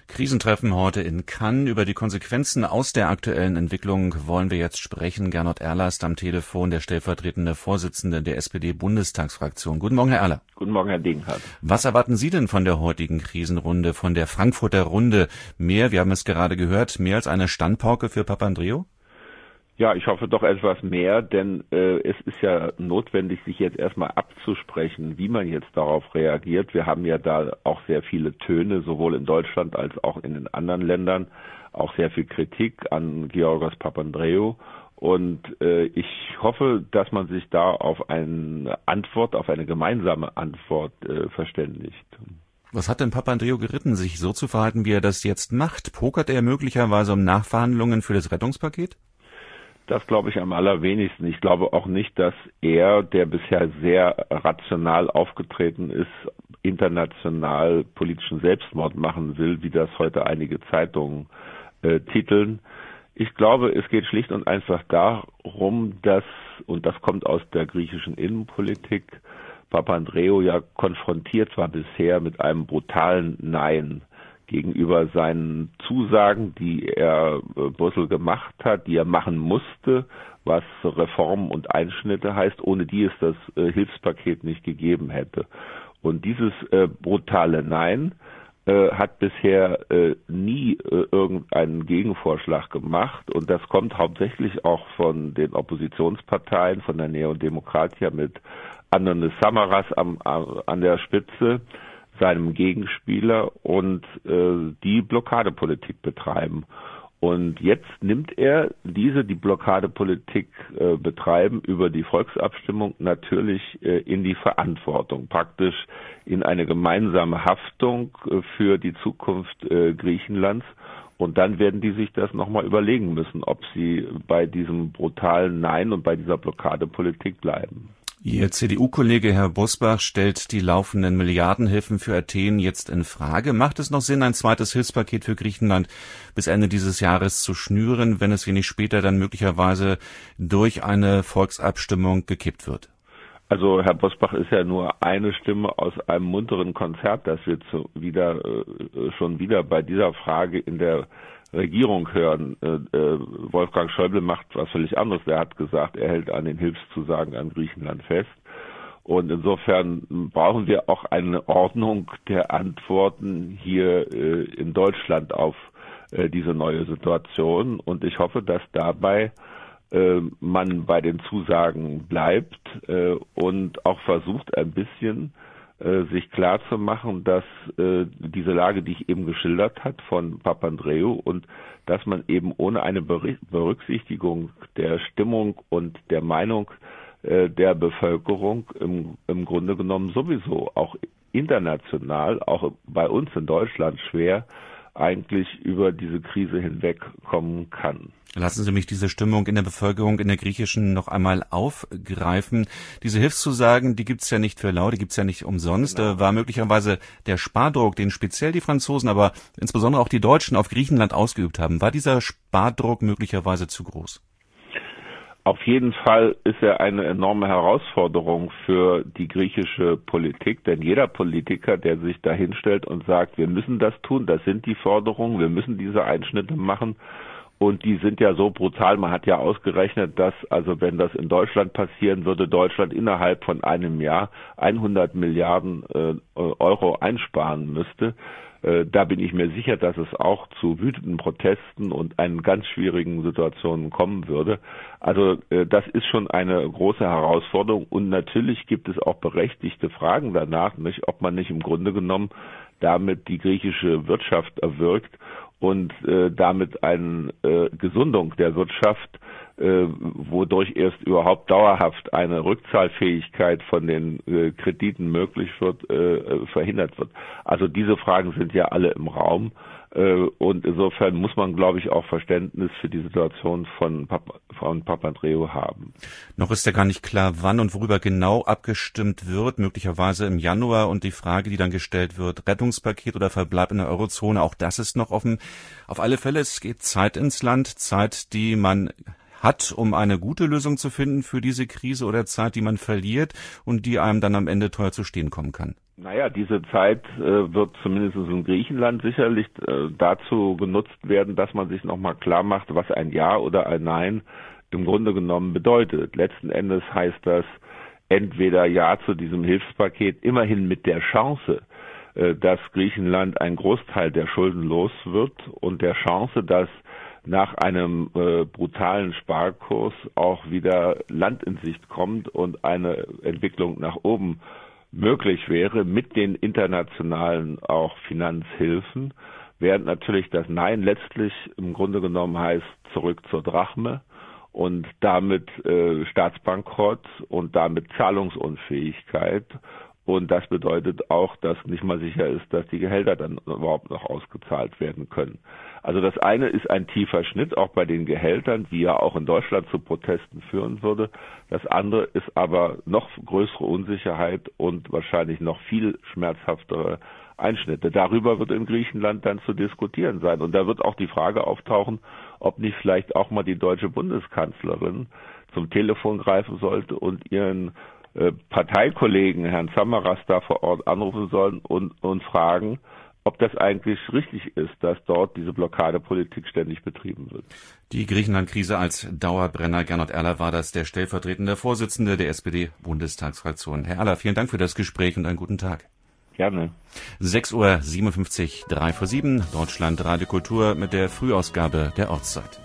Krisentreffen heute in Cannes. Über die Konsequenzen aus der aktuellen Entwicklung wollen wir jetzt sprechen. Gernot Erler ist am Telefon, der stellvertretende Vorsitzende der SPD-Bundestagsfraktion. Guten Morgen, Herr Erler. Guten Morgen, Herr Degenhardt. Was erwarten Sie denn von der heutigen Krisenrunde, von der Frankfurter Runde? Mehr, wir haben es gerade gehört, mehr als eine Standpauke für Papandreou? Ja, ich hoffe doch etwas mehr, denn es ist ja notwendig, sich jetzt erstmal abzusprechen, wie man jetzt darauf reagiert. Wir haben ja da auch sehr viele Töne, sowohl in Deutschland als auch in den anderen Ländern, auch sehr viel Kritik an Giorgos Papandreou. Und ich hoffe, dass man sich da auf eine Antwort, auf eine gemeinsame Antwort verständigt. Was hat denn Papandreou geritten, sich so zu verhalten, wie er das jetzt macht? Pokert er möglicherweise um Nachverhandlungen für das Rettungspaket? Das glaube ich am allerwenigsten. Ich glaube auch nicht, dass er, der bisher sehr rational aufgetreten ist, international politischen Selbstmord machen will, wie das heute einige Zeitungen titeln. Ich glaube, es geht schlicht und einfach darum, dass, und das kommt aus der griechischen Innenpolitik, Papandreou ja konfrontiert war bisher mit einem brutalen Nein gegenüber seinen Zusagen, die er Brüssel gemacht hat, die er machen musste, was Reformen und Einschnitte heißt, ohne die es das Hilfspaket nicht gegeben hätte. Und dieses brutale Nein hat bisher nie irgendeinen Gegenvorschlag gemacht, und das kommt hauptsächlich auch von den Oppositionsparteien, von der Nea Demokratia mit Ananis Samaras an der Spitze, seinem Gegenspieler, und die Blockadepolitik betreiben. Und jetzt nimmt er die Blockadepolitik betreiben über die Volksabstimmung natürlich in die Verantwortung, praktisch in eine gemeinsame Haftung für die Zukunft Griechenlands. Und dann werden die sich das nochmal überlegen müssen, ob sie bei diesem brutalen Nein und bei dieser Blockadepolitik bleiben. Ihr CDU-Kollege Herr Bosbach stellt die laufenden Milliardenhilfen für Athen jetzt in Frage. Macht es noch Sinn, ein zweites Hilfspaket für Griechenland bis Ende dieses Jahres zu schnüren, wenn es wenig später dann möglicherweise durch eine Volksabstimmung gekippt wird? Also Herr Bosbach ist ja nur eine Stimme aus einem munteren Konzert, das wir schon wieder bei dieser Frage in der Regierung hören. Wolfgang Schäuble macht was völlig anderes. Er hat gesagt, er hält an den Hilfszusagen an Griechenland fest. Und insofern brauchen wir auch eine Ordnung der Antworten hier in Deutschland auf diese neue Situation. Und ich hoffe, dass dabei man bei den Zusagen bleibt und auch versucht, ein bisschen sich klar zu machen, dass diese Lage, die ich eben geschildert hat von Papandreou, und dass man eben ohne eine Berücksichtigung der Stimmung und der Meinung der Bevölkerung im Grunde genommen sowieso auch international, auch bei uns in Deutschland schwer eigentlich über diese Krise hinwegkommen kann. Lassen Sie mich diese Stimmung in der Bevölkerung, in der griechischen, noch einmal aufgreifen. Diese Hilfszusagen, die gibt's ja nicht für lau, die gibt's ja nicht umsonst. Genau. War möglicherweise der Spardruck, den speziell die Franzosen, aber insbesondere auch die Deutschen auf Griechenland ausgeübt haben. War dieser Spardruck möglicherweise zu groß? Auf jeden Fall ist er eine enorme Herausforderung für die griechische Politik, denn jeder Politiker, der sich da hinstellt und sagt, wir müssen das tun, das sind die Forderungen, wir müssen diese Einschnitte machen, und die sind ja so brutal, man hat ja ausgerechnet, dass, also wenn das in Deutschland passieren würde, Deutschland innerhalb von einem Jahr 100 Milliarden Euro einsparen müsste. Da bin ich mir sicher, dass es auch zu wütenden Protesten und einen ganz schwierigen Situationen kommen würde. Also das ist schon eine große Herausforderung, und natürlich gibt es auch berechtigte Fragen danach, nicht, ob man nicht im Grunde genommen damit die griechische Wirtschaft erwürgt und damit eine Gesundung der Wirtschaft, wodurch erst überhaupt dauerhaft eine Rückzahlfähigkeit von den Krediten möglich wird, verhindert wird. Also diese Fragen sind ja alle im Raum, und insofern muss man, glaube ich, auch Verständnis für die Situation von Papandreou haben. Noch ist ja gar nicht klar, wann und worüber genau abgestimmt wird, möglicherweise im Januar, und die Frage, die dann gestellt wird, Rettungspaket oder Verbleib in der Eurozone, auch das ist noch offen. Auf alle Fälle, es geht Zeit ins Land, Zeit, die man hat, um eine gute Lösung zu finden für diese Krise, oder Zeit, die man verliert und die einem dann am Ende teuer zu stehen kommen kann? Naja, diese Zeit wird zumindest in Griechenland sicherlich dazu genutzt werden, dass man sich nochmal klar macht, was ein Ja oder ein Nein im Grunde genommen bedeutet. Letzten Endes heißt das entweder Ja zu diesem Hilfspaket, immerhin mit der Chance, dass Griechenland einen Großteil der Schulden los wird und der Chance, dass nach einem brutalen Sparkurs auch wieder Land in Sicht kommt und eine Entwicklung nach oben möglich wäre mit den internationalen auch Finanzhilfen, während natürlich das Nein letztlich im Grunde genommen heißt zurück zur Drachme und damit Staatsbankrott und damit Zahlungsunfähigkeit. Und das bedeutet auch, dass nicht mal sicher ist, dass die Gehälter dann überhaupt noch ausgezahlt werden können. Also das eine ist ein tiefer Schnitt, auch bei den Gehältern, wie er auch in Deutschland zu Protesten führen würde. Das andere ist aber noch größere Unsicherheit und wahrscheinlich noch viel schmerzhaftere Einschnitte. Darüber wird in Griechenland dann zu diskutieren sein. Und da wird auch die Frage auftauchen, ob nicht vielleicht auch mal die deutsche Bundeskanzlerin zum Telefon greifen sollte und ihren Parteikollegen Herrn Samaras da vor Ort anrufen sollen und fragen, ob das eigentlich richtig ist, dass dort diese Blockadepolitik ständig betrieben wird. Die Griechenland-Krise als Dauerbrenner. Gernot Erler war das, der stellvertretende Vorsitzende der SPD-Bundestagsfraktion. Herr Erler, vielen Dank für das Gespräch und einen guten Tag. Gerne. 6:57 Uhr, 3 vor 7, Deutschland Radio Kultur mit der Frühausgabe der Ortszeit.